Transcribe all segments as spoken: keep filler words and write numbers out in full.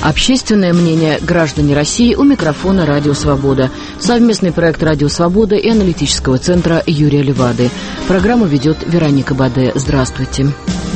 Общественное мнение граждане России у микрофона «Радио Свобода». Совместный проект «Радио Свобода» и аналитического центра Юрия Левады. Программу ведет Вероника Баде. Здравствуйте.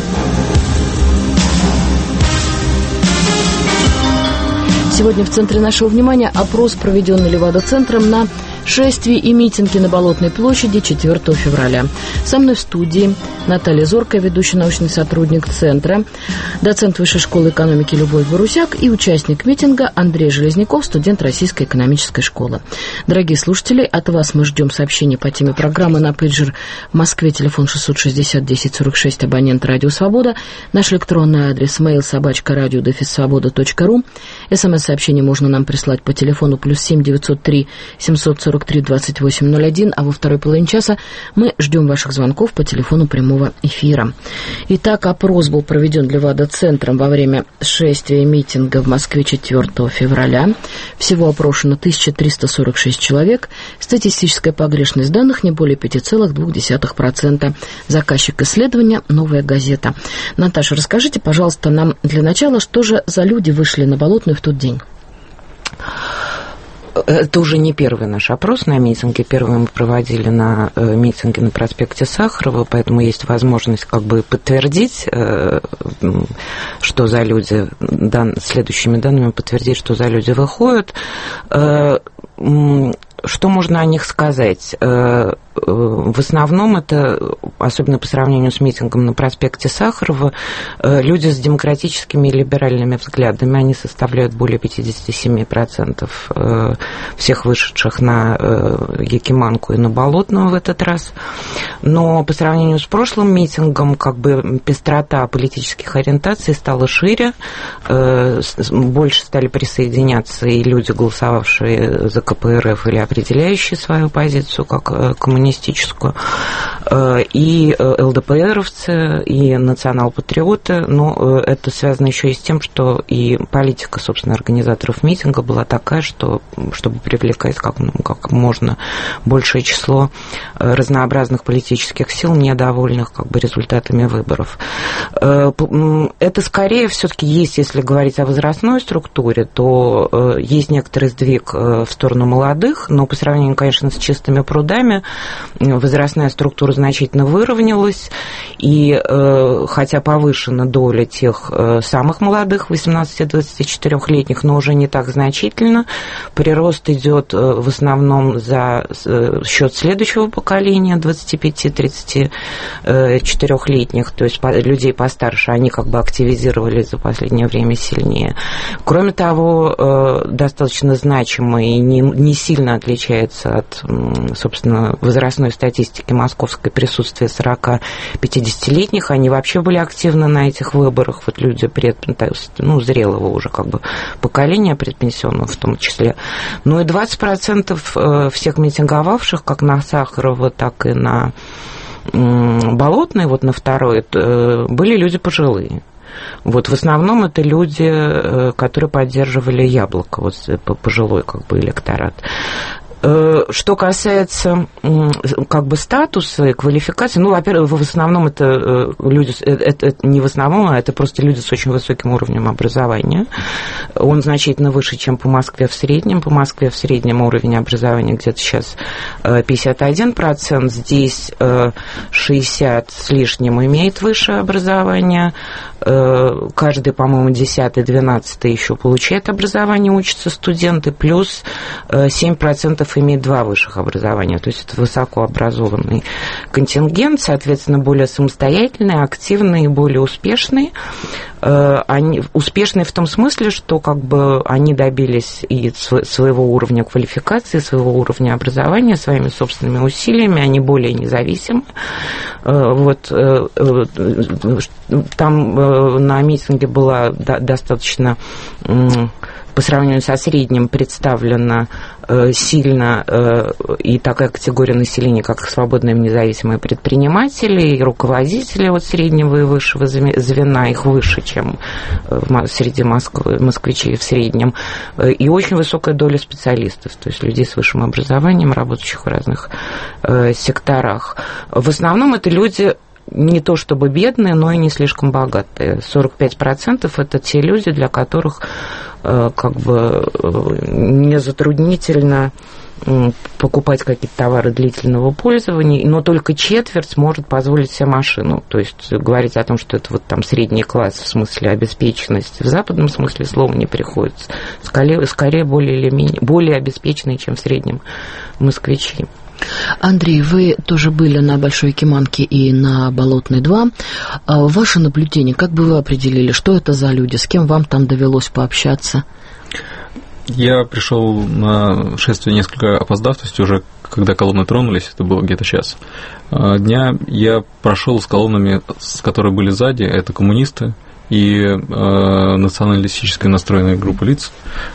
Сегодня в центре нашего внимания опрос, проведенный Левада-центром на шествии и митинги на Болотной площади четвёртого февраля. Со мной в студии Наталья Зоркая, ведущий научный сотрудник центра, доцент Высшей школы экономики Любовь Борусяк и участник митинга Андрей Железняков, студент Российской экономической школы. Дорогие слушатели, от вас мы ждем сообщений по теме программы на пейджер в Москве, телефон шестьсот шестьдесят десять сорок шесть, абонент «Радио Свобода», наш электронный адрес mail собачка радио дефис свобода точка ру. СМС-сообщение можно нам прислать по телефону плюс семь девятьсот три семьсот сорок три двадцать восемь ноль один, а во второй половине часа мы ждем ваших звонков по телефону прямого эфира. Итак, опрос был проведен Левада-центром во время шествия и митинга в Москве четвёртого февраля. Всего опрошено тысяча триста сорок шесть человек. Статистическая погрешность данных не более пять целых две десятых процента. Заказчик исследования «Новая газета». Наташа, расскажите, пожалуйста, нам для начала, что же за люди вышли на Болотную в тот день? Это уже не первый наш опрос на митинге. Первый мы проводили на э, митинге на проспекте Сахарова, поэтому есть возможность как бы подтвердить, э, что за люди, дан, следующими данными подтвердить, что за люди выходят. Э, что можно о них сказать? Э, В основном это, особенно по сравнению с митингом на проспекте Сахарова, люди с демократическими и либеральными взглядами. Они составляют более пятьдесят семь процентов всех вышедших на Якиманку и на Болотную в этот раз. Но по сравнению с прошлым митингом, как бы пестрота политических ориентаций стала шире, больше стали присоединяться и люди, голосовавшие за ка пэ эр эф или определяющие свою позицию как коммунистическую, и эл дэ пэ эровцы, и национал-патриоты, но это связано еще и с тем, что и политика, собственно, организаторов митинга была такая, что, чтобы привлекать как, ну, как можно большее число разнообразных политических сил, недовольных как бы результатами выборов. Это скорее все-таки есть, если говорить о возрастной структуре, то есть некоторый сдвиг в сторону молодых, но по сравнению, конечно, с чистыми прудами, возрастная структура значительно выровнялась, и э, хотя повышена доля тех э, самых молодых, восемнадцати-двадцатичетырёхлетних, но уже не так значительно. Прирост идет э, в основном за э, счет следующего поколения, двадцати пяти - тридцати четырёхлетних, то есть по, людей постарше, они как бы активизировались за последнее время сильнее. Кроме того, э, достаточно значимо и не, не сильно отличается от, собственно, возрастной статистики московской присутствие сорока-пятидесятилетних, они вообще были активны на этих выборах, вот люди пред, ну, зрелого уже как бы поколения, предпенсионного в том числе. Ну и двадцать процентов всех митинговавших, как на Сахарова, так и на Болотной, вот на второй, были люди пожилые. Вот в основном это люди, которые поддерживали Яблоко, вот пожилой как бы электорат. Что касается как бы статуса и квалификации, ну, во-первых, в основном это люди, это, это не в основном, а это просто люди с очень высоким уровнем образования. Он значительно выше, чем по Москве в среднем. По Москве в среднем уровень образования где-то сейчас пятьдесят один процент, здесь шестьдесят с лишним имеет высшее образование. Каждый, по-моему, десятый, двенадцатый еще получает образование, учатся студенты, плюс семь процентов имеет два высших образования, то есть это высокообразованный контингент, соответственно, более самостоятельный, активный и более успешный. Они успешные в том смысле, что как бы они добились и своего уровня квалификации, своего уровня образования своими собственными усилиями, они более независимы. Вот там на митинге была достаточно, по сравнению со средним, представлена сильно и такая категория населения, как свободные независимые предприниматели и руководители от среднего и высшего звена, их выше, чем среди Москвы, москвичей в среднем, и очень высокая доля специалистов, то есть людей с высшим образованием, работающих в разных секторах. В основном это люди не то чтобы бедные, но и не слишком богатые. сорок пять процентов это те люди, для которых как бы не затруднительно покупать какие-то товары длительного пользования, но только четверть может позволить себе машину. То есть говорить о том, что это вот там средний класс в смысле обеспеченности, в западном смысле слова не приходится. Скорее, скорее более или менее, более обеспеченные, чем в среднем москвичи. Андрей, вы тоже были на Большой Якиманке и на Болотной два. Ваше наблюдение, как бы вы определили, что это за люди, с кем вам там довелось пообщаться? Я пришел на шествие несколько опоздав, то есть уже когда колонны тронулись, это было где-то час дня, я прошел с колоннами, с которые были сзади, это коммунисты и э, националистически настроенная группа лиц.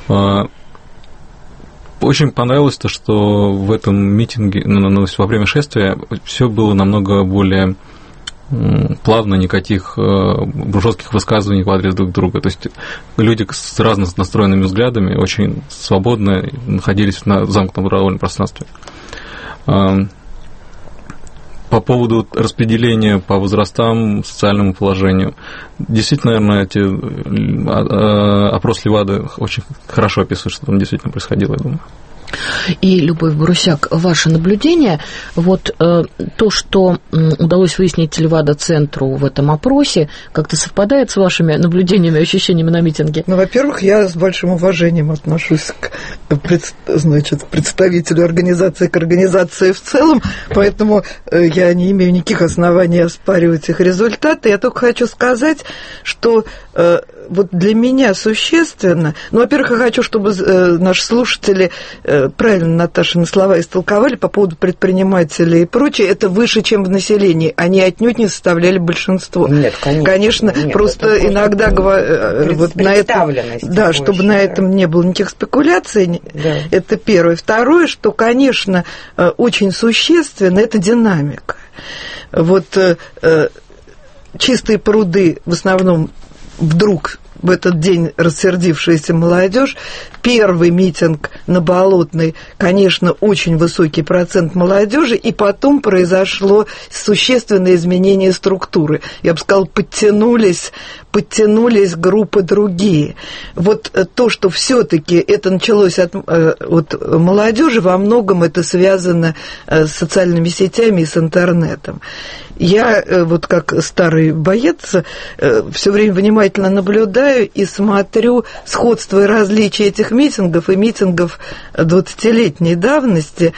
Очень понравилось то, что в этом митинге, ну, во время шествия все было намного более плавно, никаких жестких высказываний в адрес друг друга. То есть люди с разно настроенными взглядами очень свободно находились на замкнутом довольно пространстве. По поводу распределения по возрастам, социальному положению. Действительно, наверное, эти опрос Левады очень хорошо описывают, что там действительно происходило, я думаю. И, Любовь Брусяк, ваше наблюдение, вот э, то, что э, удалось выяснить Левада-центру в этом опросе, как-то совпадает с вашими наблюдениями и ощущениями на митинге? Ну, во-первых, я с большим уважением отношусь к, значит, представителю организации, к организации в целом, поэтому э, я не имею никаких оснований оспаривать их результаты. Я только хочу сказать, что э, вот для меня существенно, ну, во-первых, я хочу, чтобы э, наши слушатели э, правильно Наташины слова истолковали по поводу предпринимателей и прочее, это выше, чем в населении, они отнюдь не составляли большинство. Нет, конечно. Конечно, нет, просто иногда говорят, вот на этом, да, больше, чтобы на этом не было никаких спекуляций, да. Это первое. Второе, что, конечно, очень существенно, это динамика. Вот чистые пруды в основном вдруг в этот день рассердившаяся молодежь. Первый митинг на Болотной, конечно, очень высокий процент молодежи, и потом произошло существенное изменение структуры. Я бы сказала, подтянулись, подтянулись группы другие. Вот то, что все-таки это началось от, от молодежи, во многом это связано с социальными сетями и с интернетом. Я, вот как старый боец, все время внимательно наблюдаю и смотрю сходство и различия этих митингов и митингов двадцатилетней давности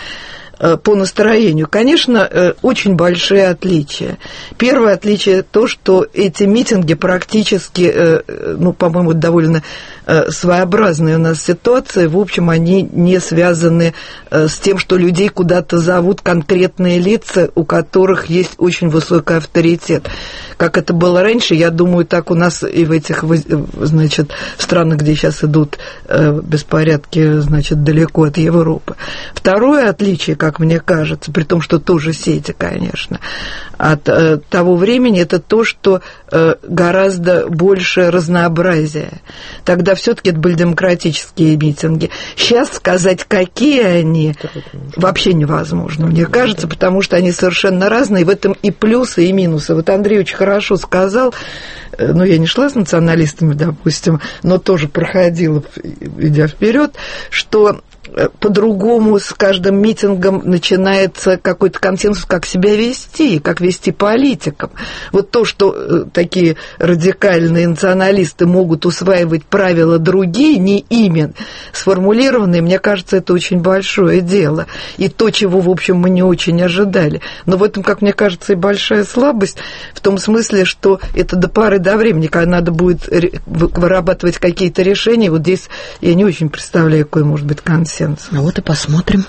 по настроению. Конечно, очень большие отличия. Первое отличие то, что эти митинги практически, ну, по-моему, довольно своеобразные у нас ситуации. В общем, они не связаны с тем, что людей куда-то зовут конкретные лица, у которых есть очень высокий авторитет. Как это было раньше, я думаю, так у нас и в этих, значит, странах, где сейчас идут беспорядки, значит, далеко от Европы. Второе отличие, как мне кажется, при том, что тоже сети, конечно, от э, того времени, это то, что э, гораздо больше разнообразия. Тогда все-таки это были демократические митинги. Сейчас сказать, какие они, вообще невозможно, мне кажется, потому что они совершенно разные, в этом и плюсы, и минусы. Вот Андрей очень хорошо сказал, э, ну, я не шла с националистами, допустим, но тоже проходила, идя вперед, что по-другому с каждым митингом начинается какой-то консенсус, как себя вести, как вести политикам. Вот то, что такие радикальные националисты могут усваивать правила другие, не ими сформулированные, мне кажется, это очень большое дело. И то, чего, в общем, мы не очень ожидали. Но в этом, как мне кажется, и большая слабость, в том смысле, что это до поры до времени, когда надо будет вырабатывать какие-то решения, вот здесь я не очень представляю, какой может быть консенсус. Ну вот и посмотрим.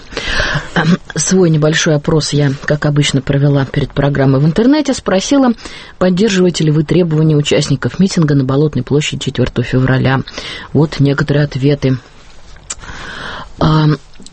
Свой небольшой опрос я, как обычно, провела перед программой в интернете. Спросила, поддерживаете ли вы требования участников митинга на Болотной площади четвёртого февраля. Вот некоторые ответы.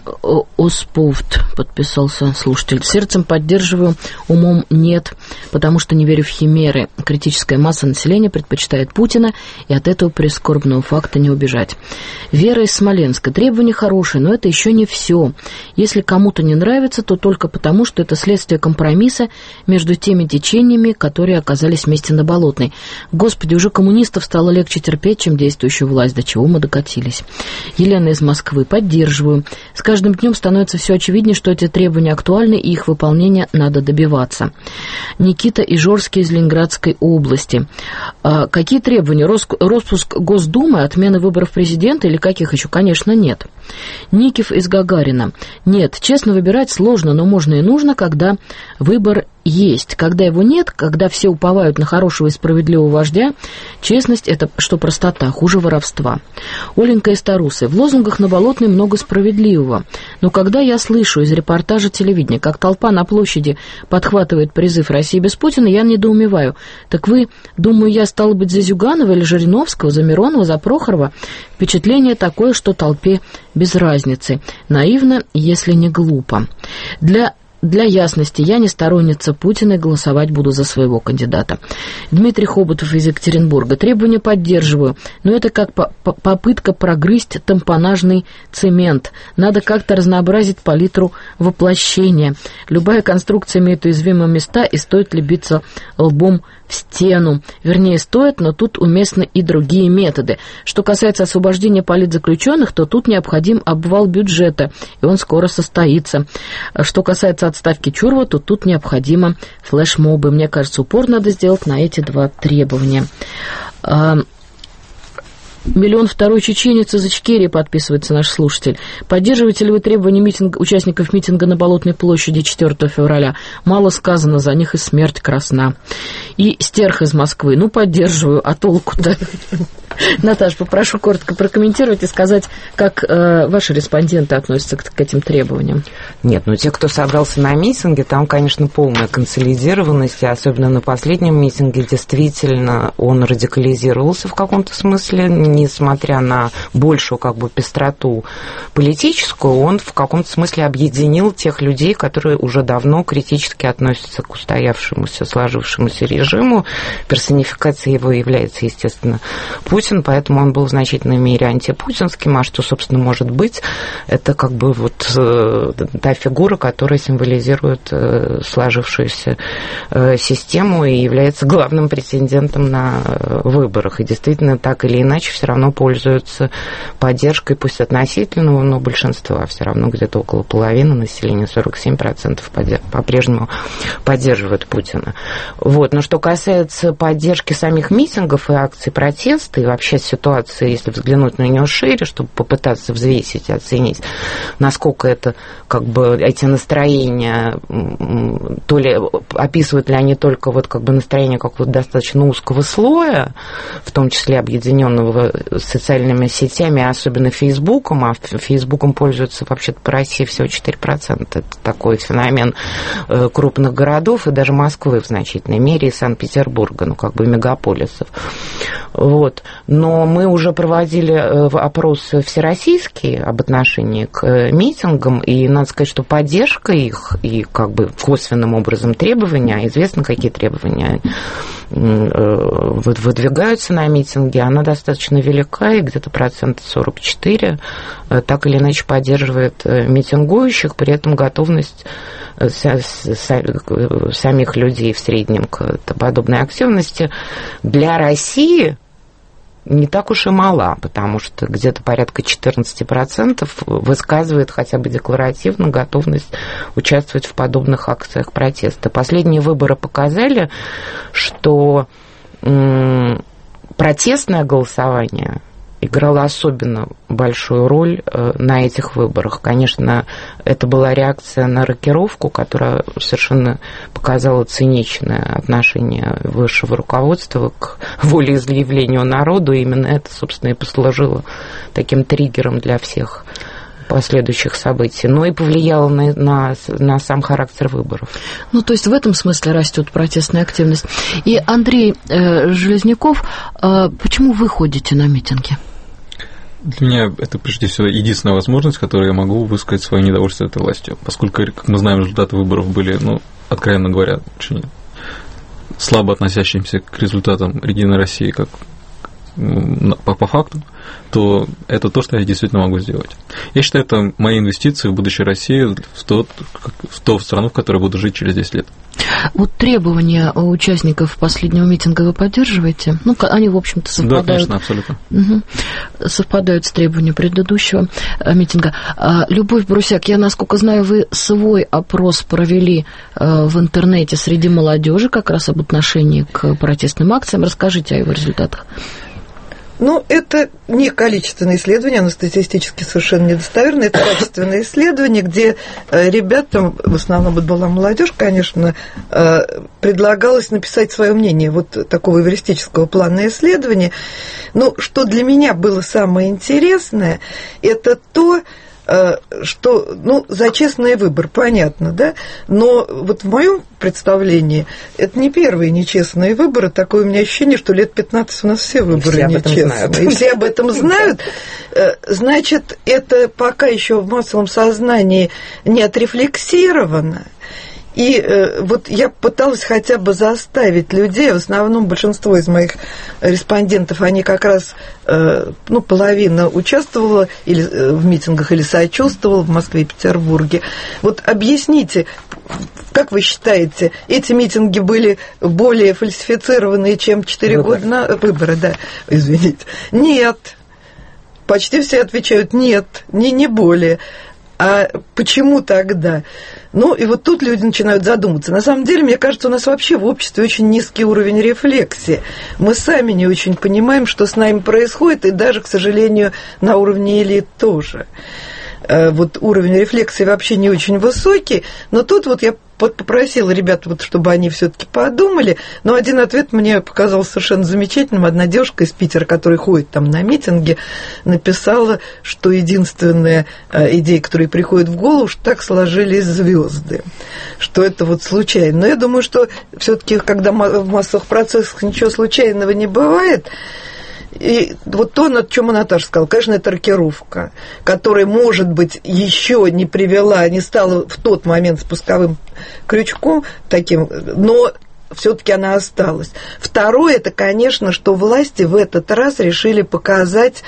Осповт, подписался слушатель. Сердцем поддерживаю, умом нет, потому что не верю в химеры. Критическая масса населения предпочитает Путина, и от этого прискорбного факта не убежать. Вера из Смоленска. Требования хорошие, но это еще не все. Если кому-то не нравится, то только потому, что это следствие компромисса между теми течениями, которые оказались вместе на Болотной. Господи, уже коммунистов стало легче терпеть, чем действующую власть. До чего мы докатились. Елена из Москвы. Поддерживаю. С каждым днем становится все очевиднее, что эти требования актуальны, и их выполнения надо добиваться. Никита Ижорский из Ленинградской области. А какие требования? Роспуск Госдумы, отмена выборов президента или каких еще? Конечно, нет. Никиф из Гагарина. Нет, честно, выбирать сложно, но можно и нужно, когда выбор есть. Когда его нет, когда все уповают на хорошего и справедливого вождя, честность – это что простота, хуже воровства. Оленька из Тарусы. В лозунгах на Болотной много справедливого. Но когда я слышу из репортажа телевидения, как толпа на площади подхватывает призыв «России без Путина», я недоумеваю. Так вы, думаю, я стала быть за Зюганова или Жириновского, за Миронова, за Прохорова? Впечатление такое, что толпе без разницы. Наивно, если не глупо. Для Для ясности, я не сторонница Путина и голосовать буду за своего кандидата. Дмитрий Хоботов из Екатеринбурга. Требования поддерживаю, но это как по- по- попытка прогрызть тампонажный цемент. Надо как-то разнообразить палитру воплощения. Любая конструкция имеет уязвимые места, и стоит ли биться лбом в стену. Вернее, стоит, но тут уместны и другие методы. Что касается освобождения политзаключенных, то тут необходим обвал бюджета, и он скоро состоится. Что касается отставки Чурова, то тут необходимо флешмобы. Мне кажется, упор надо сделать на эти два требования. Миллион второй чеченец из Ичкерии, подписывается наш слушатель. Поддерживаете ли вы требования митинга, участников митинга на Болотной площади четвёртого февраля? Мало сказано, за них и смерть красна. И Стерх из Москвы. Ну, поддерживаю, а толку-то? Наташа, попрошу коротко прокомментировать и сказать, как э, ваши респонденты относятся к, к этим требованиям. Нет, ну те, кто собрался на митинге, там, конечно, полная консолидированность, и особенно на последнем митинге действительно он радикализировался в каком-то смысле, несмотря на большую как бы пестроту политическую, он в каком-то смысле объединил тех людей, которые уже давно критически относятся к устоявшемуся, сложившемуся режиму. Персонификацией его является, естественно, Путин, поэтому он был в значительной мере антипутинским, а что, собственно, может быть, это как бы вот э, та фигура, которая символизирует э, сложившуюся э, систему и является главным претендентом на э, выборах. И действительно, так или иначе, все равно пользуются поддержкой, пусть относительного, но большинства, все равно где-то около половины населения, сорок семь процентов по-прежнему поддерживают Путина. Вот. Но что касается поддержки самих митингов и акций протеста, и вообще ситуации, если взглянуть на нее шире, чтобы попытаться взвесить и оценить, насколько это, как бы, эти настроения, то ли описывают ли они только вот как бы настроение какого-то достаточно узкого слоя, в том числе объединенного социальными сетями, особенно Фейсбуком, а Фейсбуком пользуются вообще-то по России всего четыре процента. Это такой феномен крупных городов и даже Москвы в значительной мере, и Санкт-Петербурга, ну, как бы мегаполисов. Вот. Но мы уже проводили опросы всероссийские об отношении к митингам, и надо сказать, что поддержка их и как бы косвенным образом требования, известно, какие требования выдвигаются на митинги, она достаточно велика, и где-то процент сорок четыре так или иначе поддерживает митингующих, при этом готовность самих людей в среднем к подобной активности для России не так уж и мала, потому что где-то порядка четырнадцать процентов высказывает хотя бы декларативно готовность участвовать в подобных акциях протеста. Последние выборы показали, что м- протестное голосование играла особенно большую роль на этих выборах. Конечно, это была реакция на рокировку, которая совершенно показала циничное отношение высшего руководства к волеизъявлению народу. И именно это, собственно, и послужило таким триггером для всех последующих событий, но и повлияло на, на, на сам характер выборов. Ну, то есть в этом смысле растет протестная активность. И Андрей э, Железняков, э, почему вы ходите на митинги? Для меня это, прежде всего, единственная возможность, которой я могу высказать свое недовольство этой властью, поскольку, как мы знаем, результаты выборов были, ну, откровенно говоря, очень слабо относящимся к результатам Единой России, как по, по факту, то это то, что я действительно могу сделать. Я считаю, это мои инвестиции в будущее России, в, тот, в ту страну, в которой буду жить через десять лет. Вот требования участников последнего митинга вы поддерживаете? Ну, они, в общем-то, совпадают. Да, конечно, абсолютно. Угу. Совпадают с требованиями предыдущего митинга. Любовь Брусяк, я, насколько знаю, вы свой опрос провели в интернете среди молодежи как раз об отношении к протестным акциям. Расскажите о его результатах. Ну, это не количественное исследование, оно статистически совершенно недостоверное, это качественное исследование, где ребятам, в основном это была молодежь, конечно, предлагалось написать свое мнение, вот такого эвристического плана исследования. Но что для меня было самое интересное, это то, что, ну, за честный выбор, понятно, да, но вот в моем представлении это не первые нечестные выборы, такое у меня ощущение, что лет пятнадцать у нас все выборы все нечестные, и все об этом знают, значит, это пока еще в массовом сознании не отрефлексировано. И э, вот я пыталась хотя бы заставить людей, в основном большинство из моих респондентов, они как раз, э, ну, половина участвовала или, э, в митингах или сочувствовала в Москве и Петербурге. Вот объясните, как вы считаете, эти митинги были более фальсифицированные, чем четыре года на выборы, да, извините. Нет. Почти все отвечают нет, не, не более. А почему тогда? Ну, и вот тут люди начинают задуматься. На самом деле, мне кажется, у нас вообще в обществе очень низкий уровень рефлексии. Мы сами не очень понимаем, что с нами происходит, и даже, к сожалению, на уровне элит тоже. Вот уровень рефлексии вообще не очень высокий, но тут вот я попросила ребят, вот, чтобы они все-таки подумали, но один ответ мне показался совершенно замечательным. Одна девушка из Питера, которая ходит там на митинги, написала, что единственная идея, которая приходит в голову, что так сложились звезды, что это вот случайно. Но я думаю, что все-таки, когда в массовых процессах ничего случайного не бывает. И вот то, о чем Наташа сказала, конечно, это рокировка, которая, может быть, еще не привела, не стала в тот момент спусковым крючком таким, но все-таки она осталась. Второе, это, конечно, что власти в этот раз решили показать,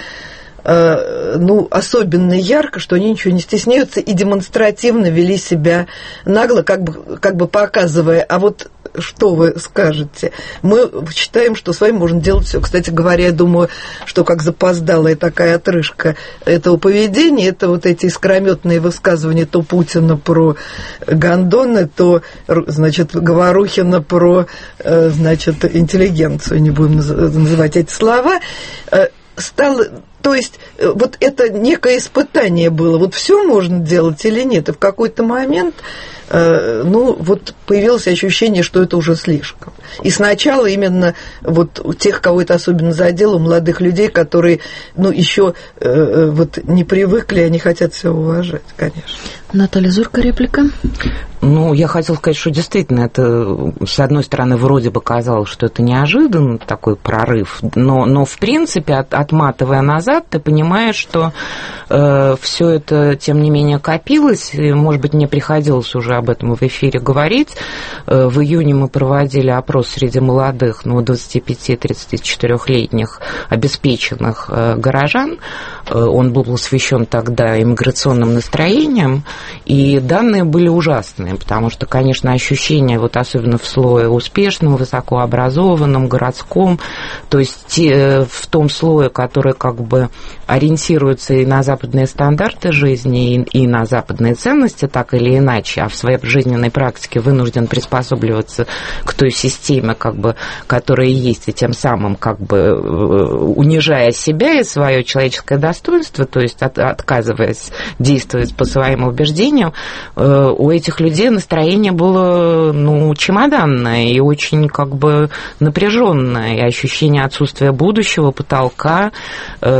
э, ну, особенно ярко, что они ничего не стесняются и демонстративно вели себя нагло, как бы, как бы показывая, а вот что вы скажете? Мы считаем, что с вами можно делать все. Кстати говоря, я думаю, что как запоздалая такая отрыжка этого поведения, это вот эти искрометные высказывания то Путина про гондоны, то, значит, Говорухина про, значит, интеллигенцию, не будем называть эти слова, стало... То есть вот это некое испытание было. Вот все можно делать или нет? И в какой-то момент, э, ну, вот появилось ощущение, что это уже слишком. И сначала именно вот у тех, кого это особенно задело, у молодых людей, которые, ну, еще э, вот не привыкли, они хотят все уважать, конечно. Наталья Зорко, реплика? Ну, я хотела сказать, что действительно это, с одной стороны, вроде бы казалось, что это неожиданно, такой прорыв, но, но в принципе, от, отматывая назад, ты понимаешь, что э, все это, тем не менее, копилось, и, может быть, мне приходилось уже об этом в эфире говорить. Э, в июне мы проводили опрос среди молодых, ну, двадцати пяти - тридцати четырёхлетних обеспеченных э, горожан. Э, он был посвящен тогда иммиграционным настроениям, и данные были ужасные, потому что, конечно, ощущение, вот особенно в слое успешном, высокообразованном, городском, то есть те, в том слое, который как бы ориентируется и на западные стандарты жизни, и, и на западные ценности, так или иначе, а в своей жизненной практике вынужден приспосабливаться к той системе, как бы, которая есть, и тем самым как бы унижая себя и свое человеческое достоинство, то есть от, отказываясь действовать по своим убеждениям, у этих людей настроение было, ну, чемоданное и очень как бы напряженное, и ощущение отсутствия будущего, потолка,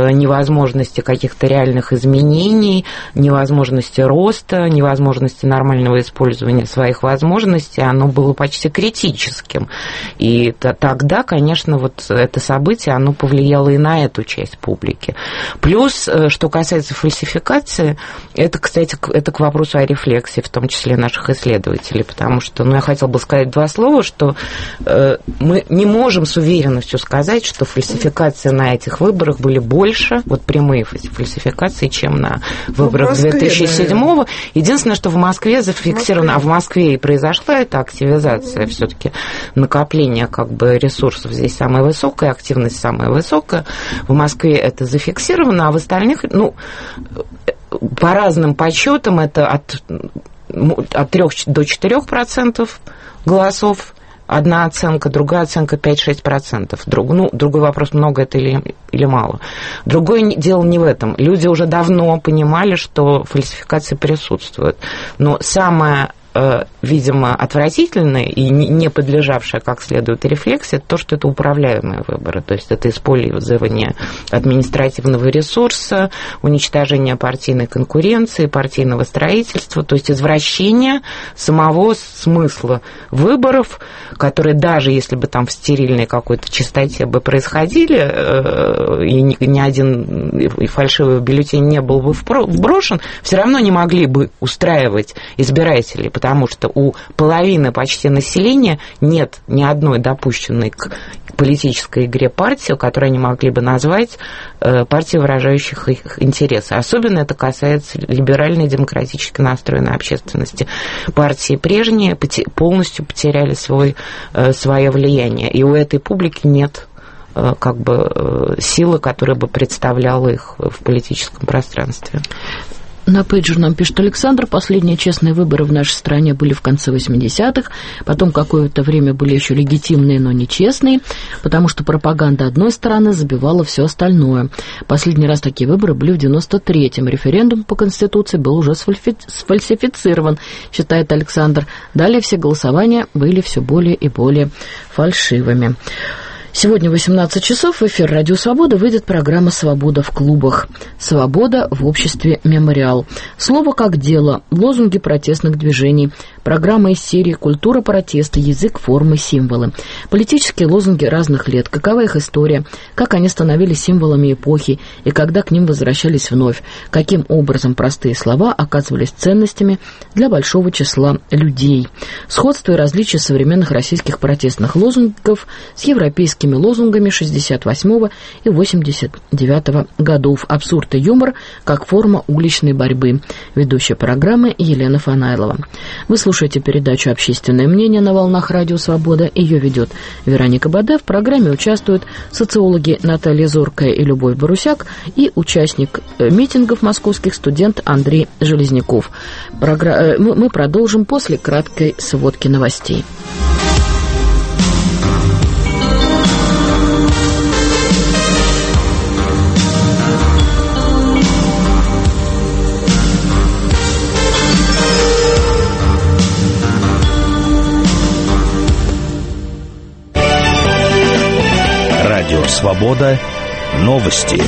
невозможности каких-то реальных изменений, невозможности роста, невозможности нормального использования своих возможностей, оно было почти критическим. И тогда, конечно, вот это событие, оно повлияло и на эту часть публики. Плюс, что касается фальсификации, это, кстати, это к вопросу о рефлексии, в том числе наших исследователей, потому что, ну, я хотела бы сказать два слова, что э, мы не можем с уверенностью сказать, что фальсификации на этих выборах были больше, вот прямые фальсификации, чем на выборах ну, две тысячи седьмого. Да. Единственное, что в Москве зафиксировано, а в Москве и произошла эта активизация, все-таки накопление как бы ресурсов здесь самая высокая, активность самая высокая. В Москве это зафиксировано, а в остальных, ну, по разным подсчетам это от, от трёх до четырёх процентов голосов. Одна оценка, другая оценка пять-шесть процентов. Друг, ну, другой вопрос, много это или, или мало. Другое дело не в этом. Люди уже давно понимали, что фальсификации присутствуют. Но самое, э, видимо, отвратительное и не подлежавшее как следует рефлексии, это то, что это управляемые выборы. То есть это использование административного ресурса, уничтожение партийной конкуренции, партийного строительства, то есть извращение самого смысла выборов, которые даже если бы там в стерильной какой-то чистоте бы происходили, и ни один фальшивый бюллетень не был бы вброшен, все равно не могли бы устраивать избирателей, потому что у половины почти населения нет ни одной допущенной к политической игре партии, которую они могли бы назвать партией, выражающих их интересы. Особенно это касается либеральной демократически настроенной общественности. Партии прежние полностью потеряли свой, свое влияние, и у этой публики нет как бы силы, которая бы представляла их в политическом пространстве. На пейджер нам пишет Александр: последние честные выборы в нашей стране были в конце восьмидесятых, потом какое-то время были еще легитимные, но нечестные, потому что пропаганда одной стороны забивала все остальное. Последний раз такие выборы были в девяносто третьем. Референдум по Конституции был уже сфальсифицирован, считает Александр. Далее все голосования были все более и более фальшивыми. Сегодня в восемнадцать часов в эфир «Радио Свобода» выйдет программа «Свобода в клубах». «Свобода в обществе Мемориал». Слово как дело, лозунги протестных движений, программа из серии «Культура протеста. Язык, формы, символы». Политические лозунги разных лет, какова их история, как они становились символами эпохи и когда к ним возвращались вновь, каким образом простые слова оказывались ценностями для большого числа людей. Сходство и различия современных российских протестных лозунгов с европейскими лозунгами шестьдесят восьмого и восемьдесят девятого годов. Абсурд и юмор как форма уличной борьбы. Ведущая программы Елена Фанайлова. Вы слушаете передачу «Общественное мнение» на волнах Радио Свобода. Ее ведет Вероника Баде. В программе участвуют социологи Наталья Зоркая и Любовь Барусяк и участник митингов московских студент Андрей Железняков. Програ... Мы продолжим после краткой сводки новостей. Свобода. Новости.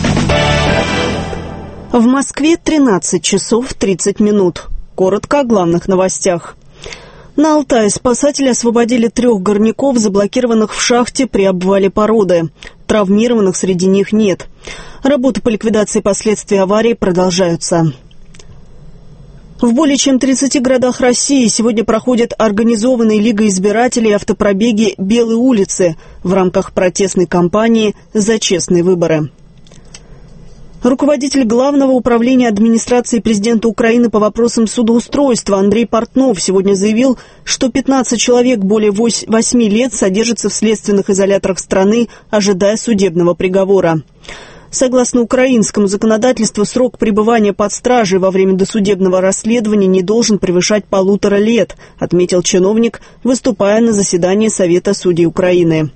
В Москве тринадцать часов тридцать минут. Коротко о главных новостях. На Алтае спасатели освободили трех горняков, заблокированных в шахте при обвале породы. Травмированных среди них нет. Работы по ликвидации последствий аварии продолжаются. В более чем тридцати городах России сегодня проходят организованные Лигой избирателей автопробеги «Белые улицы» в рамках протестной кампании «За честные выборы». Руководитель Главного управления администрации президента Украины по вопросам судоустройства Андрей Портнов сегодня заявил, что пятнадцать человек более восьми лет содержатся в следственных изоляторах страны, ожидая судебного приговора. Согласно украинскому законодательству, срок пребывания под стражей во время досудебного расследования не должен превышать полутора лет, отметил чиновник, выступая на заседании Совета судей Украины.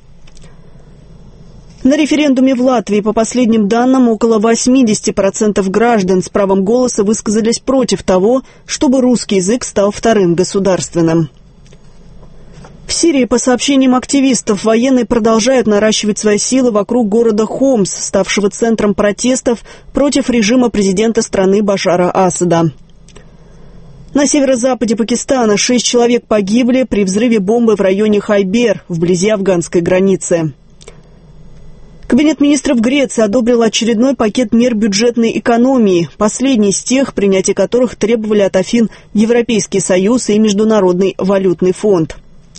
На референдуме в Латвии, по последним данным, около восемьдесят процентов граждан с правом голоса высказались против того, чтобы русский язык стал вторым государственным. В Сирии, по сообщениям активистов, военные продолжают наращивать свои силы вокруг города Хомс, ставшего центром протестов против режима президента страны Башара Асада. На северо-западе Пакистана шесть человек погибли при взрыве бомбы в районе Хайбер, вблизи афганской границы. Кабинет министров Греции одобрил очередной пакет мер бюджетной экономии, последний из тех, принятие которых требовали от Афин Европейский Союз и Международный валютный фонд.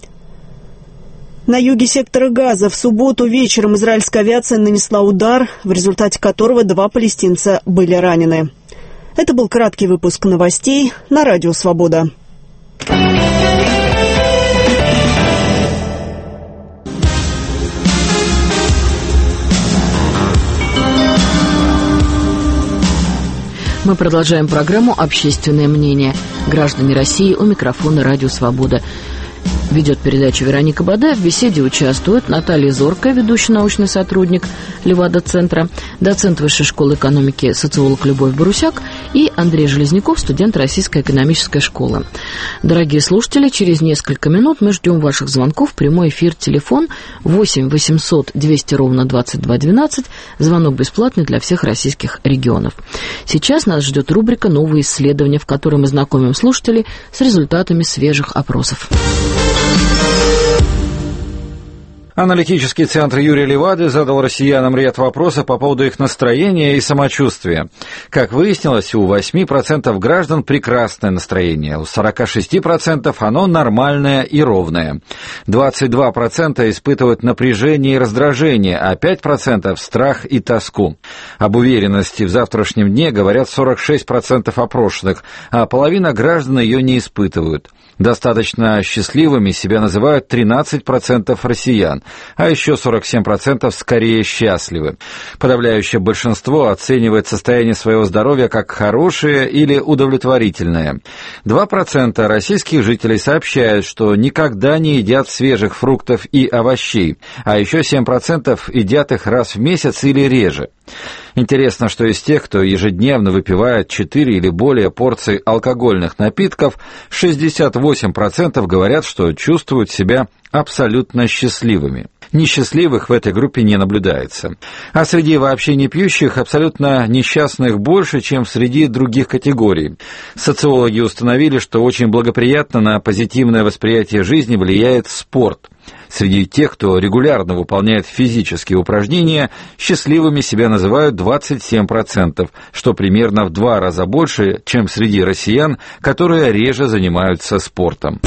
На юге сектора Газа в субботу вечером израильская авиация нанесла удар, в результате которого два палестинца были ранены. Это был краткий выпуск новостей на Радио Свобода. Мы продолжаем программу «Общественное мнение». Граждане России, у микрофона «Радио Свобода». Ведет передачу Вероника Баде. В беседе участвуют Наталья Зоркая, ведущий научный сотрудник Левада-центра, доцент Высшей школы экономики, социолог Любовь Барусяк и Андрей Железняков, студент Российской экономической школы. Дорогие слушатели, через несколько минут мы ждем ваших звонков. Прямой эфир, телефон восемь восемьсот двести ровно двадцать два двенадцать. Звонок бесплатный для всех российских регионов. Сейчас нас ждет рубрика «Новые исследования», в которой мы знакомим слушателей с результатами свежих опросов. Аналитический центр Юрия Левады задал россиянам ряд вопросов по поводу их настроения и самочувствия. Как выяснилось, у восемь процентов граждан прекрасное настроение, у сорок шесть процентов оно нормальное и ровное. двадцать два процента испытывают напряжение и раздражение, а пять процентов страх и тоску. Об уверенности в завтрашнем дне говорят сорок шесть процентов опрошенных, а половина граждан ее не испытывают. Достаточно счастливыми себя называют тринадцать процентов россиян, а еще сорок семь процентов скорее счастливы. Подавляющее большинство оценивает состояние своего здоровья как хорошее или удовлетворительное. два процента российских жителей сообщают, что никогда не едят свежих фруктов и овощей, а еще семь процентов едят их раз в месяц или реже. Интересно, что из тех, кто ежедневно выпивает четыре или более порций алкогольных напитков, шестьдесят восемь процентов говорят, что чувствуют себя абсолютно счастливыми. Несчастливых в этой группе не наблюдается. А среди вообще не пьющих абсолютно несчастных больше, чем среди других категорий. Социологи установили, что очень благоприятно на позитивное восприятие жизни влияет спорт. Среди тех, кто регулярно выполняет физические упражнения, счастливыми себя называют двадцать семь процентов, что примерно в два раза больше, чем среди россиян, которые реже занимаются спортом.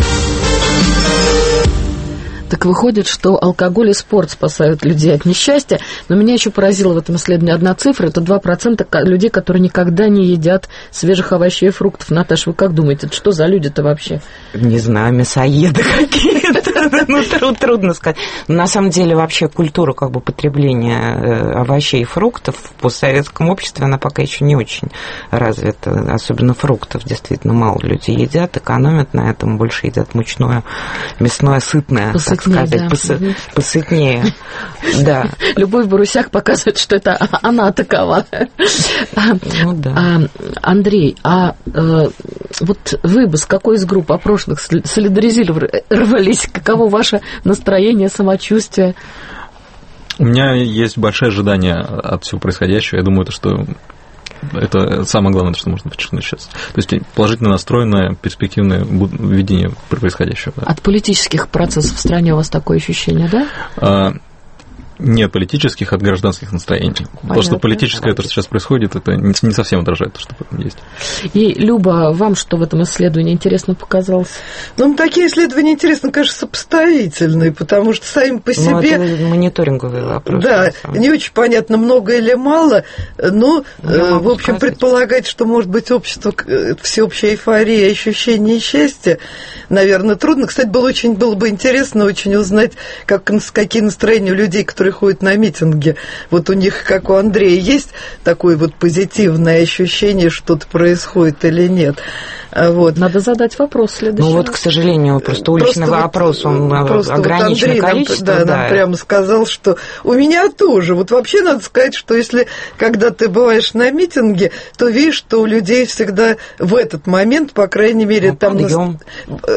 Так выходит, что алкоголь и спорт спасают людей от несчастья. Но меня еще поразила в этом исследовании одна цифра. Это два процента людей, которые никогда не едят свежих овощей и фруктов. Наташа, вы как думаете, это что за люди-то вообще? Не знаю, мясоеды какие-то. Ну, трудно сказать. На самом деле, вообще культура как бы потребления овощей и фруктов в постсоветском обществе, она пока еще не очень развита. Особенно фруктов действительно мало людей едят, экономят на этом, больше едят мучное, мясное, сытное. Посытнее, сказать, да. Пос... посытнее. Да. Любовь Барусяк показывает, что это она такова. Ну, да. а, Андрей, а, а вот вы бы с какой из групп опрошенных солидаризировались? Каково ваше настроение, самочувствие? У меня есть большое ожидание от всего происходящего. Я думаю, это что... Это самое главное, что можно подчеркнуть сейчас. То есть положительно настроенное, перспективное видение происходящего. Да. От политических процессов в стране у вас такое ощущение, да? А, не от политических, от гражданских настроений. Понятно. То, что политическое, то, что сейчас происходит, это не совсем отражает то, что есть. И, Люба, вам что в этом исследовании интересно показалось? Ну, такие исследования, интересно, кажется, сопоставительные, потому что сами по себе... Ну, это мониторинговые вопросы. Да, не очень понятно, много или мало, но, в общем, сказать. Предполагать, что, может быть, общество, всеобщая эйфория, ощущение счастья, наверное, трудно. Кстати, было, очень, было бы интересно очень узнать, как, какие настроения у людей, которые ходят на митинги. Вот у них, как у Андрея, есть такое вот позитивное ощущение, что-то происходит или нет. Вот. Надо задать вопрос следующий Ну раз. вот, к сожалению, просто уличный просто вопрос, он ограниченное вот количество. Нам, да, да, нам прямо сказал, что у меня тоже. Вот вообще надо сказать, что если, когда ты бываешь на митинге, то видишь, что у людей всегда в этот момент, по крайней мере, ну, там... Подъем.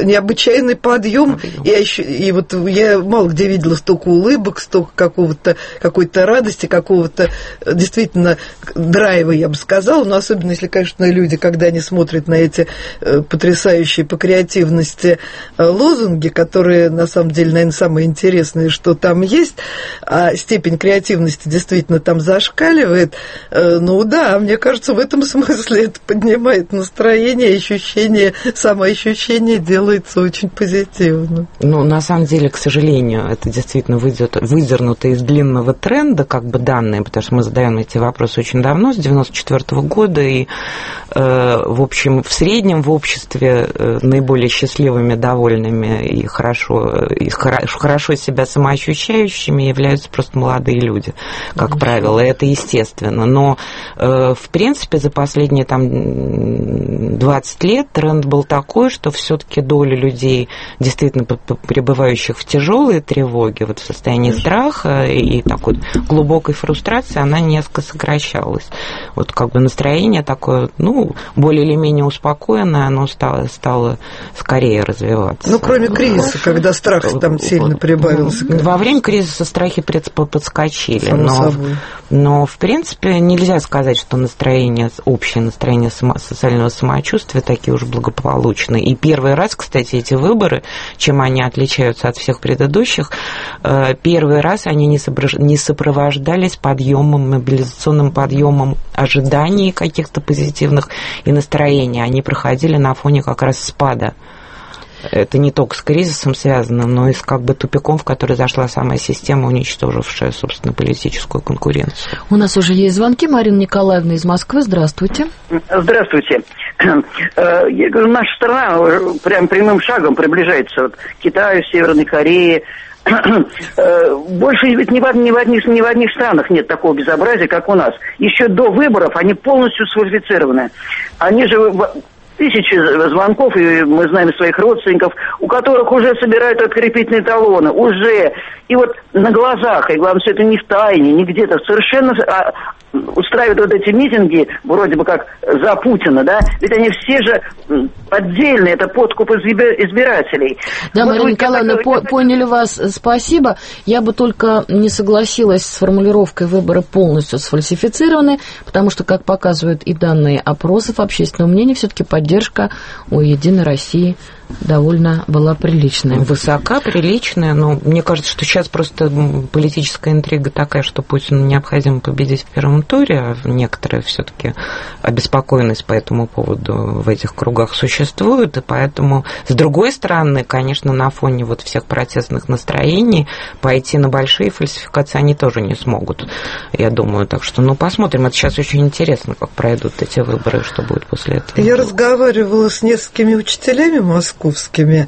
необычайный подъем. И, и вот я мало где видела столько улыбок, столько какого-то, какой-то радости, какого-то действительно драйва, я бы сказала. Но особенно, если, конечно, люди, когда они смотрят на эти потрясающие по креативности лозунги, которые, на самом деле, наверное, самые интересные, что там есть, а степень креативности действительно там зашкаливает. Ну да, мне кажется, в этом смысле это поднимает настроение, ощущение, самоощущение делается очень позитивно. Ну, на самом деле, к сожалению, это действительно выйдет, выдернуто из длинного тренда, как бы данные, потому что мы задаем эти вопросы очень давно, с девяносто четвёртого года, и, э, в общем, в среднем в обществе э, наиболее счастливыми, довольными и хорошо, и хорошо, хорошо себя самоощущающими являются просто молодые люди, как mm-hmm. правило, и это естественно. Но, э, в принципе, за последние там двадцать лет тренд был такой, что все-таки доля людей, действительно пребывающих в тяжелой тревоге, вот в состоянии страха и такой глубокой фрустрации, она несколько сокращалась. Вот как бы настроение такое, ну, более или менее успокоенное, оно стало, стало скорее развиваться. Ну, кроме кризиса, когда страх там сильно прибавился. Во время кризиса страхи подскочили, но, но, в принципе, нельзя сказать, что настроение, общее настроение само, социального самочувствия такие уж благополучные. И первый раз, кстати, эти выборы, чем они отличаются от всех предыдущих, первый раз они не сопровождались подъемом, мобилизационным подъемом ожиданий каких-то позитивных и настроений. Они проходили на фоне как раз спада. Это не только с кризисом связано, но и с как бы тупиком, в который зашла самая система, уничтожившая, собственно, политическую конкуренцию. У нас уже есть звонки. Марина Николаевна из Москвы. Здравствуйте. Здравствуйте. Я говорю, наша страна прям прямым шагом приближается вот, к Китаю, Северной Корее. Больше ведь ни в, ни, в одних, ни в одних странах нет такого безобразия, как у нас. Еще до выборов они полностью сфальсифицированы. Они же... Тысячи звонков, и мы знаем своих родственников, у которых уже собирают открепительные талоны, уже. И вот на глазах, и главное, все это не в тайне, не где-то, совершенно а, устраивают вот эти митинги, вроде бы как за Путина, да, ведь они все же поддельные, это подкуп избирателей. Да, вот Марина Николаевна, такой, по- такой... поняли вас, спасибо. Я бы только не согласилась с формулировкой «выборы полностью сфальсифицированы», потому что, как показывают и данные опросов общественного мнения, все-таки поддержка у «Единой России» довольно была приличная. Высока, приличная, но мне кажется, что сейчас просто политическая интрига такая, что Путину необходимо победить в первом туре, а некоторая все-таки обеспокоенность по этому поводу в этих кругах существует, и поэтому, с другой стороны, конечно, на фоне вот всех протестных настроений пойти на большие фальсификации они тоже не смогут, я думаю, так что, ну, посмотрим, это сейчас очень интересно, как пройдут эти выборы, что будет после этого. Я разговаривала с несколькими учителями московскими.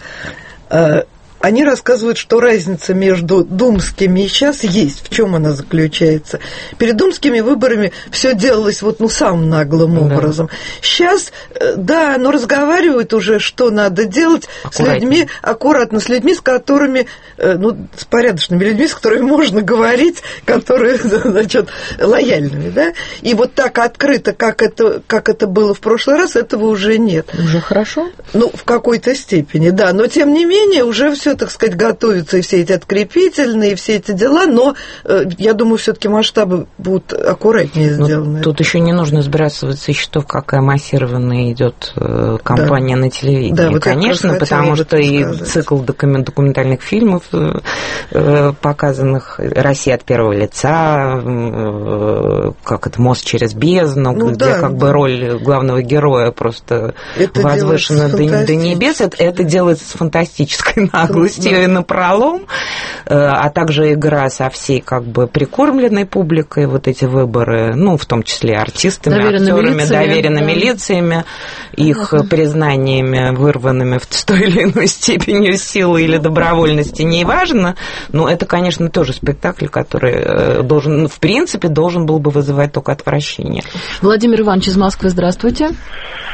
Они рассказывают, что разница между думскими и сейчас есть. В чем она заключается? Перед думскими выборами все делалось вот, ну, самым наглым образом. Да. Сейчас, да, но разговаривают уже, что надо делать с людьми, аккуратно, с людьми, с которыми, ну, с порядочными людьми, с которыми можно говорить, которые, значит, лояльными, да? И вот так открыто, как это, как это было в прошлый раз, этого уже нет. Уже хорошо? Ну, в какой-то степени, да. Но, тем не менее, уже все, так сказать, готовятся и все эти открепительные, и все эти дела, но э, я думаю, все-таки масштабы будут аккуратнее но сделаны. Тут еще не нужно сбрасывать со счетов, какая массированная идет э, кампания, да, на телевидении, да, вот конечно, потому что и сказать. Цикл документальных фильмов, э, показанных, «Россия от первого лица», э, как это, «Мост через бездну», ну, где да, как да. бы роль главного героя просто это возвышена до, до небес, это, это делается с фантастической наглостью и напролом, а также игра со всей как бы прикормленной публикой, вот эти выборы, ну, в том числе артистами, доверенными актерами, лицами, доверенными да. лицами, их ага. признаниями, вырванными в той или иной степени силы или добровольности, неважно, но это, конечно, тоже спектакль, который должен, в принципе, должен был бы вызывать только отвращение. Владимир Иванович из Москвы, здравствуйте.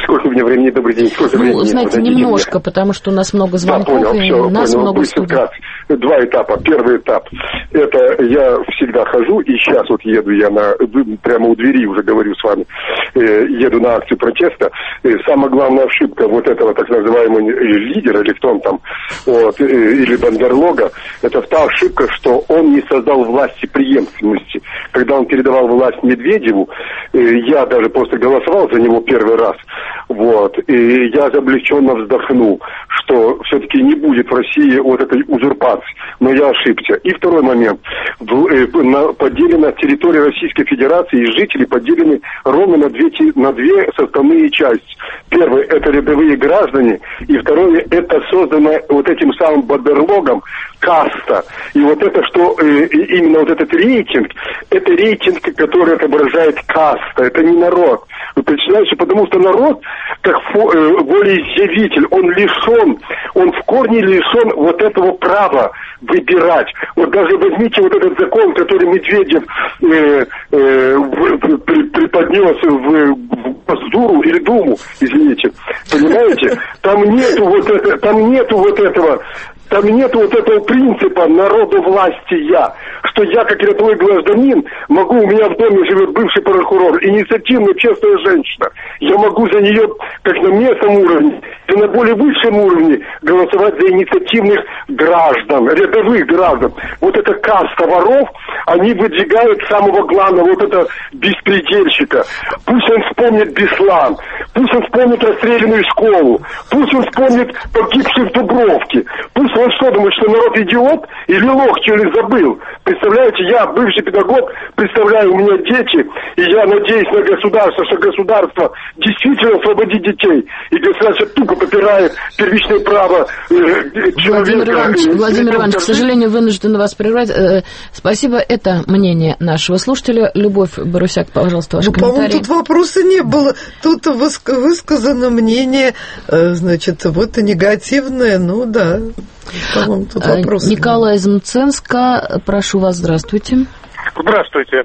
Сколько у меня времени? Добрый день. Сколько ну, времени? знаете, Подойдите немножко, мне. потому что у нас много звонков, да, понял, и все, у нас понял. много Быстро, студий. вкратце. Два этапа. Первый этап – это я всегда хожу, и сейчас вот еду я на, прямо у двери, уже говорю с вами, э, еду на акцию протеста. Э, самая главная ошибка вот этого так называемого лидера, или кто он там, вот, э, или бандерлога, это та ошибка, что он не создал власти преемственности. Когда он передавал власть Медведеву, э, я даже просто голосовал за него первый раз, вот, и я облегченно вздохнул, что все-таки не будет в России вот этой узурпации, но я ошибся. И второй момент. В, э, на, поделена территория Российской Федерации, и жители поделены ровно на две, на две составные части. Первое – это рядовые граждане, и второе – это создано вот этим самым бандерлогом каста. И вот это, что э, именно вот этот рейтинг, это рейтинг, который отображает каста, это не народ. Вы представляете, потому что народ, как фо, э, волеизъявитель, он лишен, он в корне лишен вот этого права выбирать. Вот даже возьмите вот этот закон, который Медведев э, э, в, при, преподнес в, в Госдуру или Думу, извините, понимаете? Там нету вот это, там нету вот этого. Там нет вот этого принципа народовластия, что я, как рядовой гражданин, могу, у меня в доме живет бывший прокурор, инициативная, честная женщина. Я могу за нее, как на местном уровне, и на более высшем уровне голосовать за инициативных граждан, рядовых граждан. Вот эта каста воров, они выдвигают самого главного, вот это беспредельщика. Пусть он вспомнит Беслан, пусть он вспомнит расстрелянную школу, пусть он вспомнит погибших в Дубровке, пусть он что, думает, что народ идиот или лох, что ли, забыл? Представляете, я, бывший педагог, представляю, у меня дети, и я надеюсь на государство, что государство действительно освободит детей, и государство тупо попирает первичное право э, человека. Владимир Иванович, Владимир Иванович, к сожалению, вынужден вас прервать. Э, спасибо, это мнение нашего слушателя. Любовь Барусяк, пожалуйста, ваш ну, комментарий. По-моему, тут вопроса не было. Тут высказано мнение, э, значит, вот негативное, ну да. По-моему, тут вопроса Николай из Мценска, прошу вас, здравствуйте. Здравствуйте.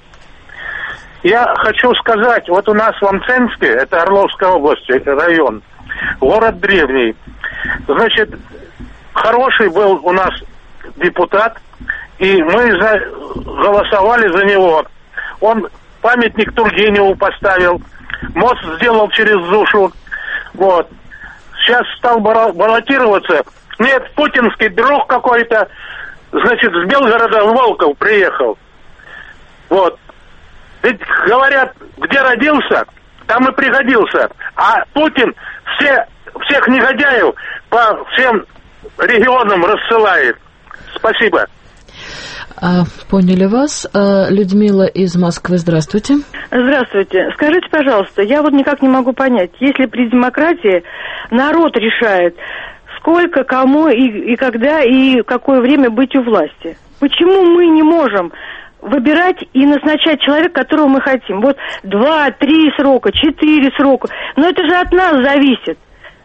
Я хочу сказать, вот у нас в Мценске, это Орловская область, это район, город древний. Значит, хороший был у нас депутат, и мы за, голосовали за него. Он памятник Тургеневу поставил, мост сделал через Зушу. Вот. Сейчас стал баллотироваться. Нет, путинский друг какой-то, значит, с Белгорода в Волков приехал. Вот. Ведь говорят, где родился, там и пригодился. А Путин все, всех негодяев по всем регионам рассылает. Спасибо. А, поняли вас. А, Людмила из Москвы, здравствуйте. Здравствуйте. Скажите, пожалуйста, я вот никак не могу понять, если при демократии народ решает, сколько, кому и, и когда, и в какое время быть у власти, почему мы не можем выбирать и назначать человека, которого мы хотим? Вот два, три срока, четыре срока. Но это же от нас зависит.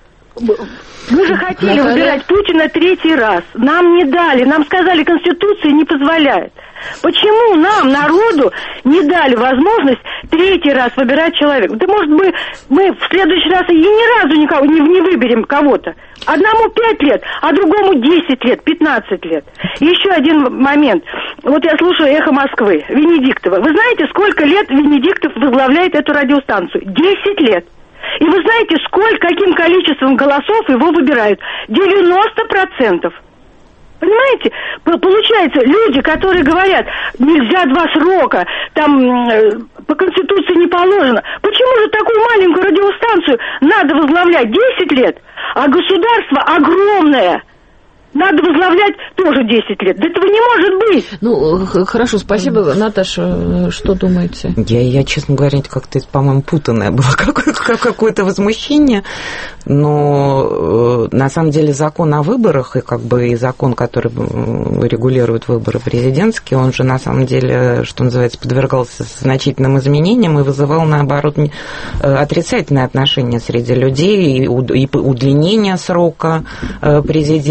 Мы же хотели Наталья... выбирать Путина третий раз. Нам не дали. Нам сказали, Конституция не позволяет. Почему нам, народу, не дали возможность третий раз выбирать человека? Да, может быть, мы в следующий раз и ни разу никого не, не выберем кого-то. Одному пять лет, а другому десять лет, пятнадцать лет. И еще один момент. Вот я слушаю «Эхо Москвы», Венедиктова. Вы знаете, сколько лет Венедиктов возглавляет эту радиостанцию? Десять лет. И вы знаете, сколько, каким количеством голосов его выбирают? девяносто процентов. Понимаете? Получается, люди, которые говорят, нельзя два срока, там по Конституции не положено. Почему же такую маленькую радиостанцию надо возглавлять десять лет, а государство огромное надо возглавлять тоже десять лет? Да этого не может быть. Ну, хорошо, спасибо. Наташа, что думаете? Я, я честно говоря, как-то, по-моему, путанное было какое-то возмущение, но на самом деле закон о выборах и как бы и закон, который регулирует выборы президентские, он же на самом деле, что называется, подвергался значительным изменениям и вызывал, наоборот, отрицательное отношение среди людей, и удлинение срока президентства,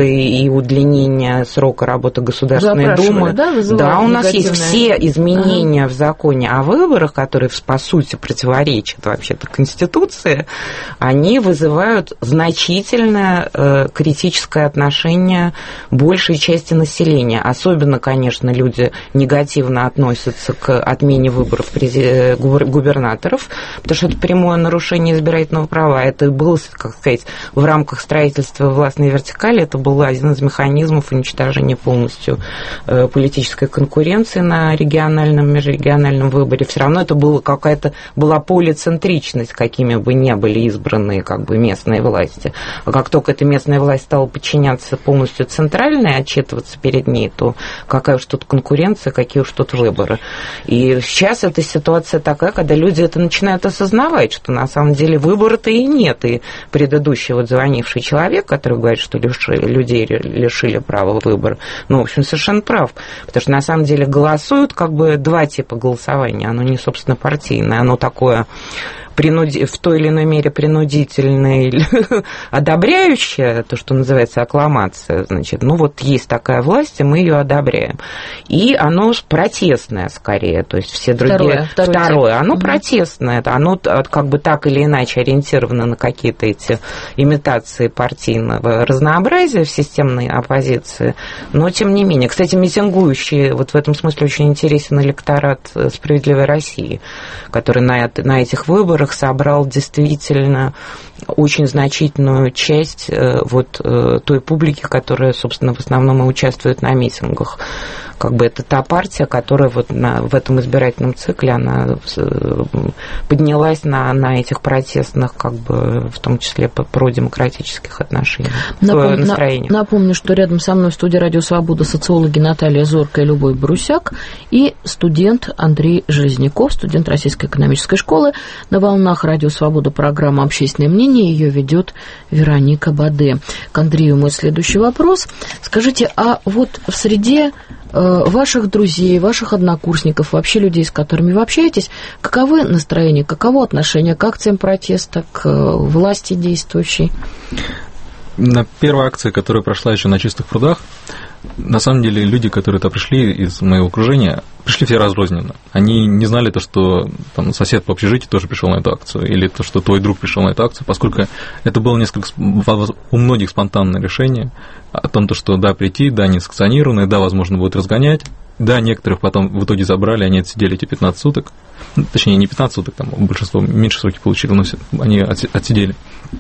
выборы и удлинение срока работы Государственной Думы. Да, да, у нас есть все изменения ага. в законе о выборах, которые, по сути, противоречат вообще-то Конституции, они вызывают значительное э, критическое отношение большей части населения. Особенно, конечно, люди негативно относятся к отмене выборов губернаторов, потому что это прямое нарушение избирательного права. Это было, как сказать, в рамках строительства властной вертикали, это был один из механизмов уничтожения полностью политической конкуренции на региональном, межрегиональном выборе. Все равно это была какая-то была полицентричность, какими бы ни были избранные как бы местные власти. А как только эта местная власть стала подчиняться полностью центральной, отчитываться перед ней, то какая уж тут конкуренция, какие уж тут выборы. И сейчас эта ситуация такая, когда люди это начинают осознавать, что на самом деле выбора-то и нет. И предыдущий вот звонивший человек, который говорит, что лишили, людей лишили права выбора, ну, в общем, совершенно прав. Потому что на самом деле голосуют как бы два типа голосования. Оно не, собственно, партийное, оно такое принуди... в той или иной мере принудительное или одобряющее, то, что называется аккламация, значит, ну вот есть такая власть, и мы ее одобряем. И оно протестное скорее, то есть все другие... Второе, Второе оно угу. протестное, оно как бы так или иначе ориентировано на какие-то эти имитации партийного разнообразия в системной оппозиции, но тем не менее. Кстати, митингующие, вот в этом смысле очень интересен электорат «Справедливой России», который на, на этих выборах собрал действительно очень значительную часть вот той публики, которая, собственно, в основном и участвует на митингах. Как бы это та партия, которая вот на, в этом избирательном цикле она поднялась на, на этих протестных, как бы, в том числе продемократических отношениях, Напом... настроениях. Напомню, что рядом со мной в студии «Радио Свобода» социологи Наталья Зорко и Любовь Брусяк и студент Андрей Железняков, студент Российской экономической школы. На волнах «Радио Свобода» программа «Общественное мнение», ее ведет Вероника Баде. К Андрею мой следующий вопрос. Скажите, а вот в среде ваших друзей, ваших однокурсников, вообще людей, с которыми вы общаетесь, каковы настроения, каково отношение к акциям протеста, к власти действующей? На первой акции, которая прошла еще на Чистых прудах, на самом деле люди, которые туда пришли из моего окружения, пришли все разрозненно. Они не знали то, что там, сосед по общежитию тоже пришел на эту акцию, или то, что твой друг пришел на эту акцию, поскольку это было несколько у многих спонтанное решение о том, что да, прийти, да, не санкционированное, да, возможно, будут разгонять, да, некоторых потом в итоге забрали, они отсидели эти пятнадцать суток, ну, точнее, не пятнадцать суток, там большинство меньше сроки получили, но они отсидели.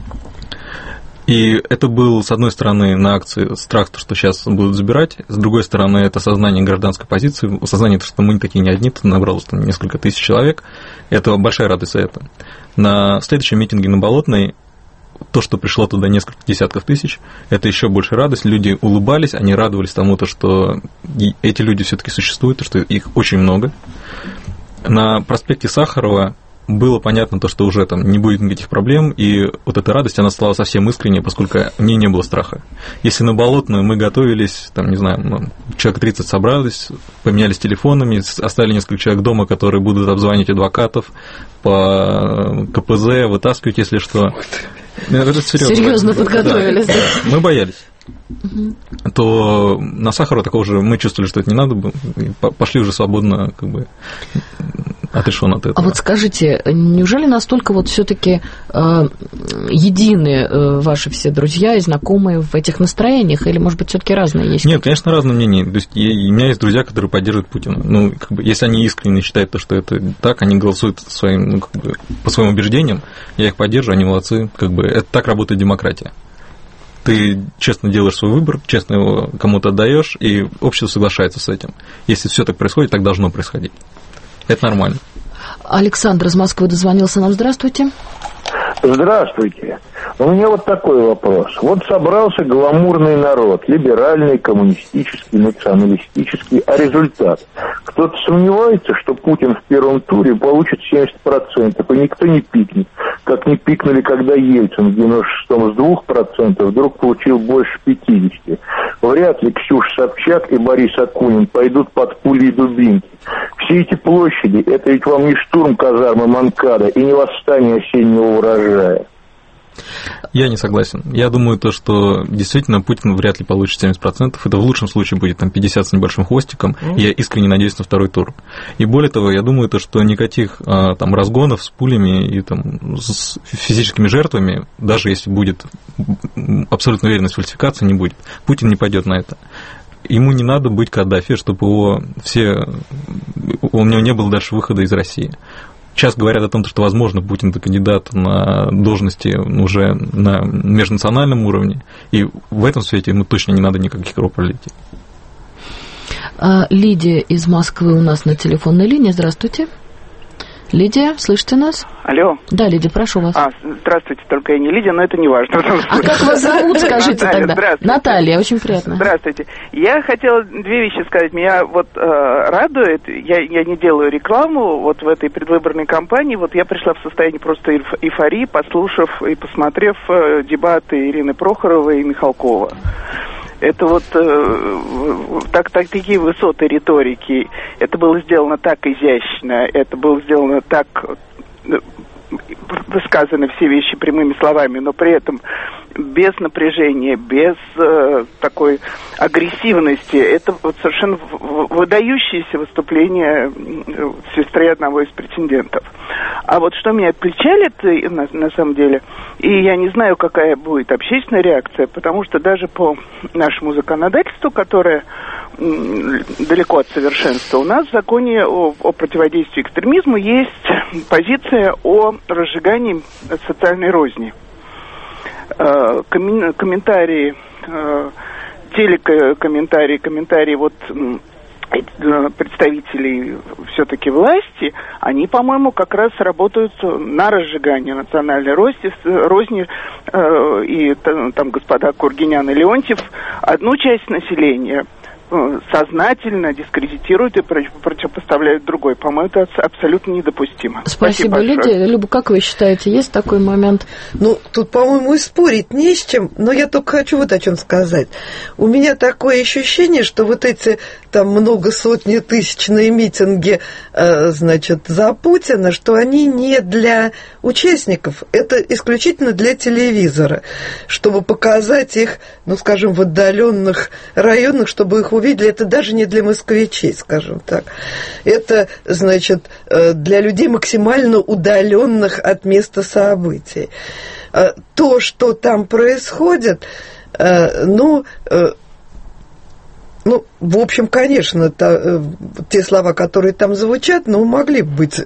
И это был, с одной стороны, на акции страх, что сейчас будут забирать, с другой стороны, это сознание гражданской позиции, сознание, что мы такие не одни, тут набралось там несколько тысяч человек, это большая радость за это. На следующем митинге на Болотной то, что пришло туда несколько десятков тысяч, это еще больше радость, люди улыбались, они радовались тому, что эти люди все-таки существуют, что их очень много. На проспекте Сахарова было понятно то, что уже там не будет никаких проблем, и вот эта радость, она стала совсем искренней, поскольку в ней не было страха. Если на Болотную мы готовились, там, не знаю, ну, человек тридцать собрались, поменялись телефонами, оставили несколько человек дома, которые будут обзванивать адвокатов по ка пэ зэ, вытаскивать, если что. Это серьезно. Серьезно подготовились. Да. Мы боялись. Угу. То на Сахарова такого же мы чувствовали, что это не надо было, пошли уже свободно, как бы отрешен от этого. А вот скажите, неужели настолько вот все-таки э, едины э, ваши все друзья и знакомые в этих настроениях, или, может быть, все-таки разные есть? Нет, конечно, разные мнения. То есть, я, у меня есть друзья, которые поддерживают Путина. Ну, как бы, если они искренне считают, то, что это так, они голосуют своим, ну, как бы, по своим убеждениям, я их поддерживаю, они молодцы. Как бы, это так работает демократия. Ты честно делаешь свой выбор, честно его кому-то отдаешь, и общество соглашается с этим. Если все так происходит, так должно происходить. Это нормально. Александр из Москвы дозвонился нам. Здравствуйте. Здравствуйте. У меня вот такой вопрос. Вот собрался гламурный народ, либеральный, коммунистический, националистический, а результат? Кто-то сомневается, что Путин в первом туре получит семьдесят процентов, и никто не пикнет. Как не пикнули, когда Ельцин в девяносто шестом с двух процентов вдруг получил больше пятидесяти. Вряд ли Ксюша Собчак и Борис Акунин пойдут под пули и дубинки. Все эти площади, это ведь вам не штурм казармы Монкада и не восстание осеннего урожая. Я не согласен. Я думаю, то, что действительно Путин вряд ли получит семьдесят процентов. Это в лучшем случае будет там пятьдесят с небольшим хвостиком. Mm-hmm. Я искренне надеюсь на второй тур. И более того, я думаю, то, что никаких там разгонов с пулями и там, с физическими жертвами, даже если будет абсолютно уверенность в фальсификации, не будет. Путин не пойдет на это. Ему не надо быть Каддафи, чтобы его все... у него не было дальше выхода из России. Сейчас говорят о том, что, возможно, Путин это кандидат на должности уже на межнациональном уровне, и в этом свете ему точно не надо никаких кровопролитий. Лидия из Москвы у нас на телефонной линии. Здравствуйте. Лидия, слышите нас? Алло. Да, Лидия, прошу вас. А, здравствуйте, только я не Лидия, но это не важно. А как вас зовут, скажите тогда? Наталья, очень приятно. Здравствуйте. Я хотела две вещи сказать. Меня вот э, радует, я, я не делаю рекламу, вот в этой предвыборной кампании, вот я пришла в состояние просто эйфории, послушав и посмотрев э, дебаты Ирины Прохоровой и Михалкова. Это вот э, так, так, такие высоты риторики. Это было сделано так изящно, это было сделано так... высказаны все вещи прямыми словами, но при этом без напряжения, без э, такой агрессивности. Это вот совершенно выдающееся выступление сестры одного из претендентов. А вот что меня печалит, на, на самом деле, и я не знаю, какая будет общественная реакция, потому что даже по нашему законодательству, которое далеко от совершенства, у нас в законе о, о противодействии экстремизму есть позиция о разжигании социальной розни. Э, коммен, комментарии, э, телекомментарии, комментарии вот э, представителей все-таки власти, они, по-моему, как раз работают на разжигание национальной розни, розни э, и там господа Кургинян и Леонтьев одну часть населения сознательно дискредитируют и противопоставляют другой. По-моему, это абсолютно недопустимо. Спасибо, Спасибо Лидия. Люба, как вы считаете, есть такой момент? Ну, тут, по-моему, и спорить не с чем, но я только хочу вот о чем сказать. У меня такое ощущение, что вот эти там много сотни тысячные митинги, э, значит, за Путина, что они не для участников, это исключительно для телевизора, чтобы показать их, ну, скажем, в отдаленных районах, чтобы их увидели, это даже не для москвичей, скажем так. Это, значит, для людей максимально удаленных от места событий. То, что там происходит, ну, ну, в общем, конечно, та, те слова, которые там звучат, ну, могли быть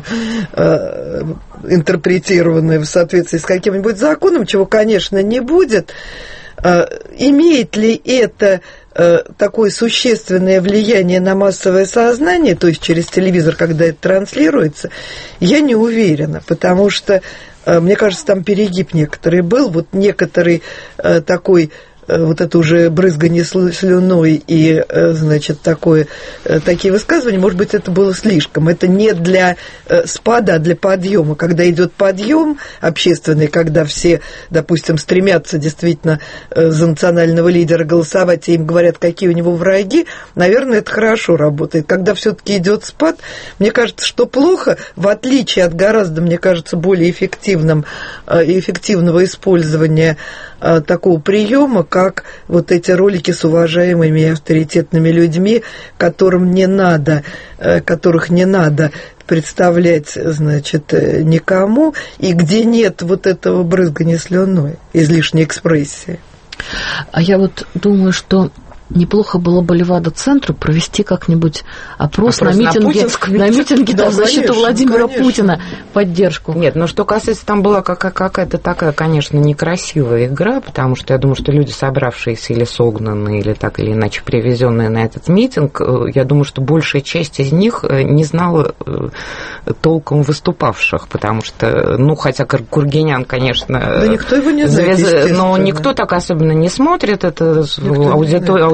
интерпретированы в соответствии с каким-нибудь законом, чего, конечно, не будет. Имеет ли это такое существенное влияние на массовое сознание, то есть через телевизор, когда это транслируется, я не уверена, потому что, мне кажется, там перегиб некоторый был, вот некоторый такой... вот это уже брызгание слюной и, значит, такое, такие высказывания, может быть, это было слишком. Это не для спада, а для подъема. Когда идет подъем общественный, когда все, допустим, стремятся действительно за национального лидера голосовать, и им говорят, какие у него враги, наверное, это хорошо работает. Когда все-таки идет спад, мне кажется, что плохо, в отличие от гораздо, мне кажется, более эффективным, эффективного использования такого приема, как вот эти ролики с уважаемыми и авторитетными людьми, которым не надо, которых не надо представлять, значит, никому, и где нет вот этого брызгания слюной, излишней экспрессии. А я вот думаю, что неплохо было бы Левада-центру провести как-нибудь опрос, опрос на митинге, на, на митинге да, в защиту конечно, Владимира конечно. Путина, поддержку. Нет, но что касается, там была какая-то такая, конечно, некрасивая игра, потому что я думаю, что люди, собравшиеся или согнанные, или так или иначе привезенные на этот митинг, я думаю, что большая часть из них не знала толком выступавших, потому что, ну, хотя Кургинян, конечно... Да никто его не знает, звезд... но никто так особенно не смотрит, это аудитория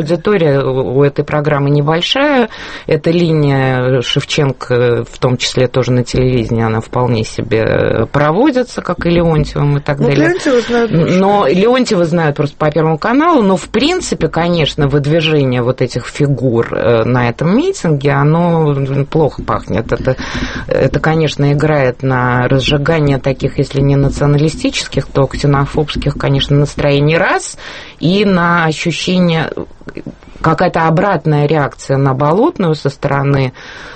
аудитория у этой программы небольшая. Эта линия Шевченко, в том числе тоже на телевидении, она вполне себе проводится, как и Леонтьевым и так ну, далее. Леонтьева знают. Но Леонтьева знают просто по Первому каналу, но в принципе, конечно, выдвижение вот этих фигур на этом митинге, оно плохо пахнет. Это, это, конечно, играет на разжигание таких, если не националистических, то ксенофобских, конечно, настроений раз, и на ощущение, какая-то обратная реакция на Болотную со стороны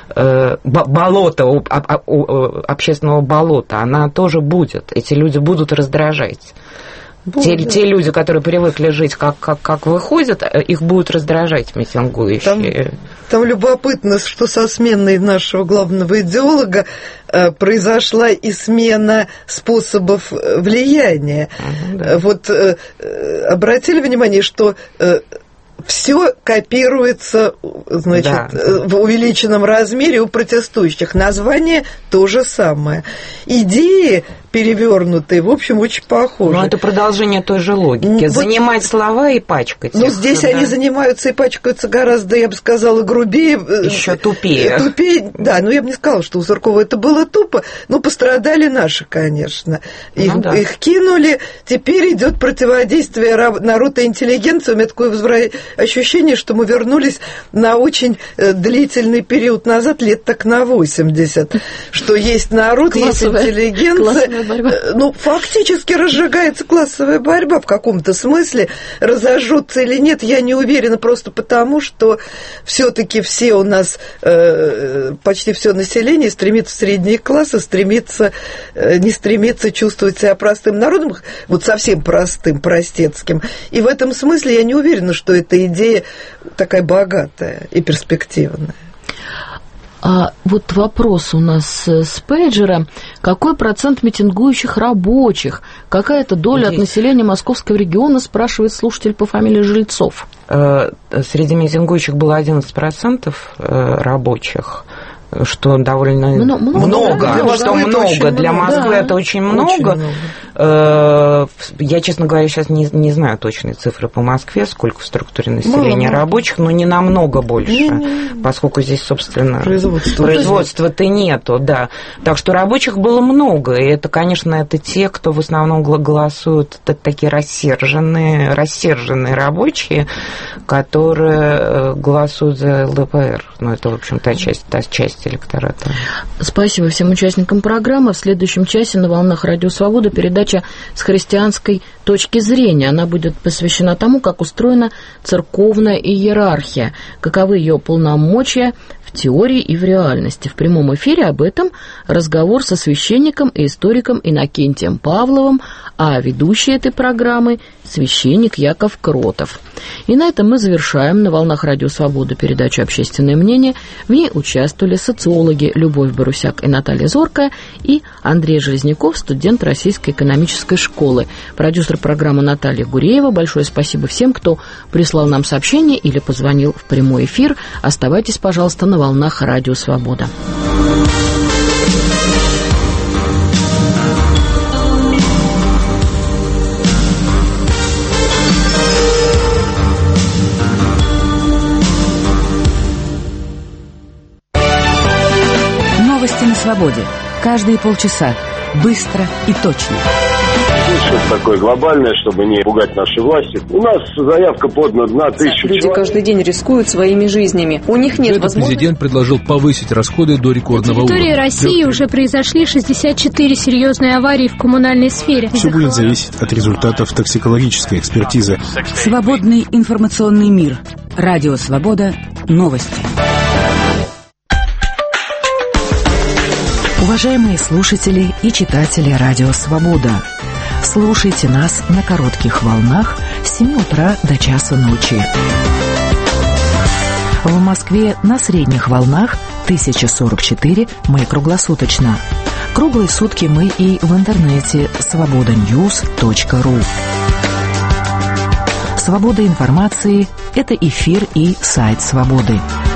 э, болота, об, об, общественного болота, она тоже будет. Эти люди будут раздражать. Те, те люди, которые привыкли жить, как, как, как выходят, их будут раздражать митингующие. Там, там любопытно, что со сменой нашего главного идеолога э, произошла и смена способов влияния. Ага, да. Вот э, обратили внимание, что э, все копируется, значит, да. в увеличенном размере у протестующих. Название то же самое. Идеи перевернутые, в общем, очень похожи. Но это продолжение той же логики. Вот, занимать слова и пачкать. Ну, здесь да. они занимаются и пачкаются гораздо, я бы сказала, грубее. Еще тупее. Тупее, да. Но я бы не сказала, что у Суркова это было тупо, но пострадали наши, конечно. Их, ну, да. их кинули. Теперь идет противодействие народа и интеллигенции. У меня такое ощущение, что мы вернулись на очень длительный период назад, лет так на восемьдесят, что есть народ, классовая, есть интеллигенция. Борьба. Ну, фактически разжигается классовая борьба в каком-то смысле. Разожжется или нет, я не уверена, просто потому, что все-таки все у нас, э, почти все население стремится в средние классы, стремится, э, не стремится чувствовать себя простым народом, вот совсем простым, простецким. И в этом смысле я не уверена, что эта идея такая богатая и перспективная. А вот вопрос у нас с пейджера. Какой процент митингующих рабочих? Какая-то доля от населения московского региона, спрашивает слушатель по фамилии Жильцов. Среди митингующих было одиннадцать процентов рабочих, что довольно много, много для что много. Для Москвы да. это очень много. Очень много. Я, честно говоря, сейчас не, не знаю точные цифры по Москве, сколько в структуре населения мало. Рабочих, но не намного больше, не, не. поскольку здесь, собственно, производства производства-то нету, да. Так что рабочих было много, и это, конечно, это те, кто в основном голосуют, это такие рассерженные, рассерженные рабочие, которые голосуют за ЛДПР. Ну, это, в общем, та часть, та часть электората. Спасибо всем участникам программы. В следующем часе на волнах Радио Свобода передача с христианской точки зрения. Она будет посвящена тому, как устроена церковная иерархия, каковы ее полномочия в теории и в реальности. В прямом эфире об этом разговор со священником и историком Иннокентием Павловым, а ведущий этой программы священник Яков Кротов. И на этом мы завершаем на волнах Радио Свобода передачу «Общественное мнение». В ней участвовали социологи Любовь Барусяк и Наталья Зоркая и Андрей Железняков, студент Российской экономической школы. Продюсер программы Наталья Гуреева. Большое спасибо всем, кто прислал нам сообщение или позвонил в прямой эфир. Оставайтесь, пожалуйста, на волнах Радио Свобода. Новости на свободе. Каждые полчаса. Быстро и точно. Что-то такое глобальное, чтобы не пугать наши власти. У нас заявка подана на тысячу Люди человек. каждый день рискуют своими жизнями. У них нет возможности. Президент предложил повысить расходы до рекордного уровня. На территории России уже произошли шестьдесят четыре серьезные аварии в коммунальной сфере. Все будет зависеть от результатов токсикологической экспертизы. Свободный информационный мир. Радио Свобода. Новости. Уважаемые слушатели и читатели Радио Свобода, слушайте нас на коротких волнах с семи утра до часа ночи. В Москве на средних волнах тысяча сорок четыре, мы круглосуточно. Круглые сутки мы и в интернете свобода ньюс точка ру. Свобода информации – это эфир и сайт Свободы.